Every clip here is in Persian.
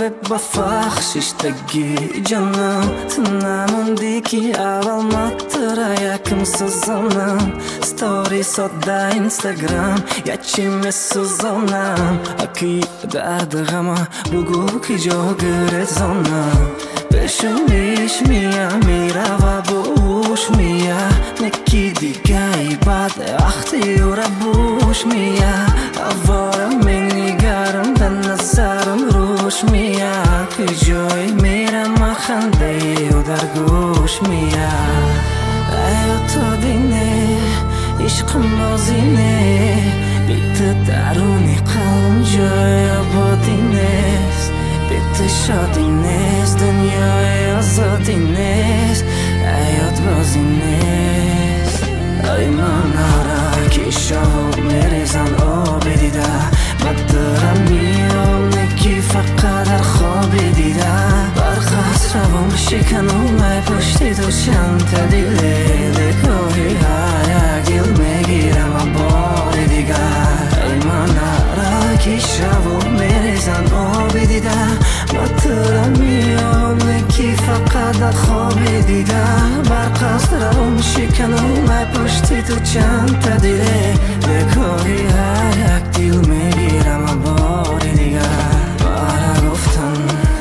با فخششتگی جانم تو نموندی که اول مطرح یکم سوزانم ستوری ساده اینستاگرام یا چی میسوزانم اکی درد غم بگو که جا گرزانم بشونیش میام میره و بوش میام نکی دیگه ای بعد وقتی او را بوش میام اوارم میگرم به نظرم روش میام که جای میرم خنده او در گوش میام ای تو دینه عشقم بازینه بیت درونی قلبم جای آبادی نیست بیت شادی نیست دنیای آزادی نیست حیات بازی نیست ای من آره که شب میریزن آب دیده من دارم میام نکی فقط در خواب دیده برخواست روان بشکنم ای پشتی تو چند تا دیله دکاهی های گل میگیرم و بار دیگه ای من آره که شب میریزن آب دیده من دارم میام نکی فقط در خواب دیده برخواست روان بشکنم ای پشتی تو چند تا دیله دکاهی های دل میگیرم و بار دیگه برا گفتن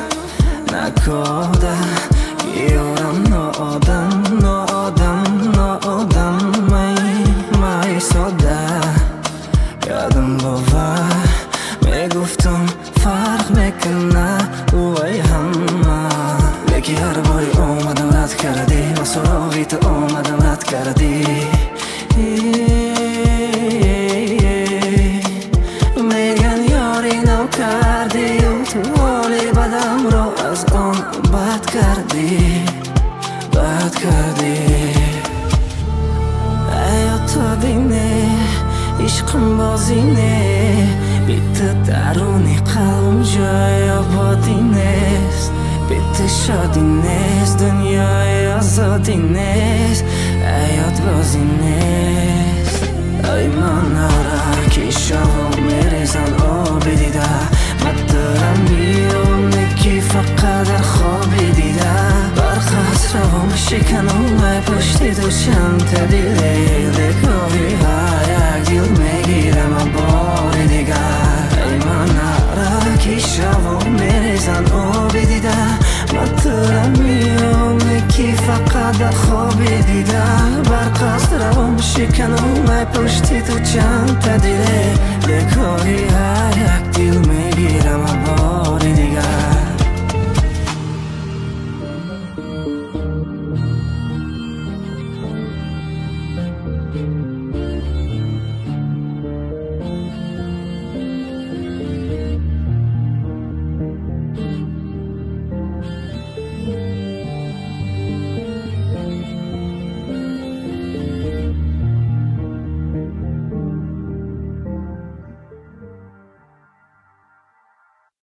نکاده گیارم نادم مای ساده یادم باور میگفتم فرق میکنه اوی همه بگی هر باری اومدم رد کردی و سراغی تو اومدم رد کردی میگن یاری نو کردی و تو حالی بدم رو از آن بد کردی ای تو دینه عشقم بازینه بیت درونی قلبم جای آبادی نیست بیت شادی نیست دنیای آزادی نیست حیات بازی نیست ای من آره که شب میریزن آب دیده من دارم میام نکی فقط در خواب دیده برخواست روان بشکنم ای پشتی تو چند تا دیله دکاهی های گل میگیرم و بار دیگه ای من آره که شب میریزن آب دیده من دارم میام نکی فقط در خواب دیده برخواست روان بشکنم ای پشتی تو چند تا دیله دکاهی های دل میگیرم و بار